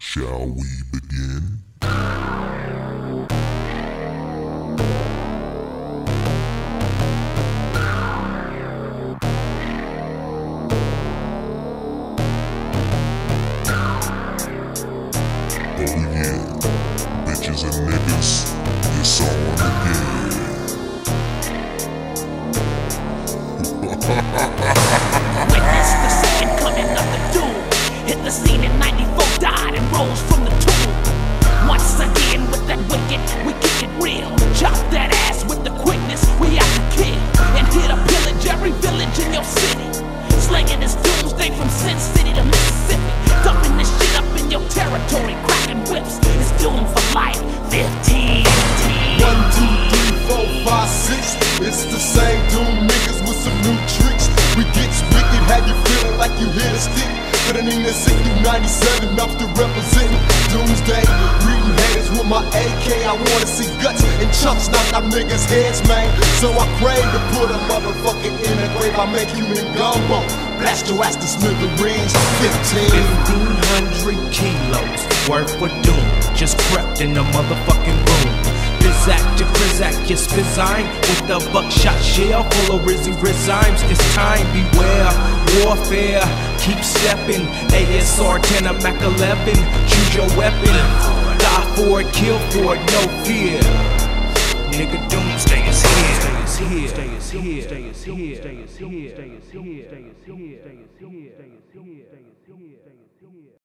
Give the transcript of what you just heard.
Shall we begin? Oh yeah, bitches and niggas, it's on again. Witness the second coming of the doom. Hit the scene in 94, died and rose from the tomb. Once again with that wicked, we kick it real. Chop that ass with the quickness, we out to kill. And hit a pillage every village in your city. Slinging his doomsday from Sin City to Mississippi. Dumping this shit up in your territory, cracking whips. It's doomed for life, 15. 1, 2, 3, 4, 5, 6. It's the same doom niggas with some new tricks. We gets wicked, have you feeling like you hit a stick? But I need to sit through 97 up to represent Doomsday. Reading haters with my AK, I wanna see guts and chunks knock them niggas' heads, man. So I crave to put a motherfucker in the grave. I make you in gumbo, blast your ass to smithereens. 1,500 kilos worth of doom just crept in the motherfucking room. Bizak to Krizak, you spizine with the buckshot shell full of rizzy rhymes. It's time, beware, warfare, keep stepping. ASR 10, a Mac 11, choose your weapon. Die for it, kill for it, no fear. Nigga, doomsday is here. Stay is here. Stay is here. Stay is here. Stay is here. Stay is here. Stay is here. Stay is here. Stay is here.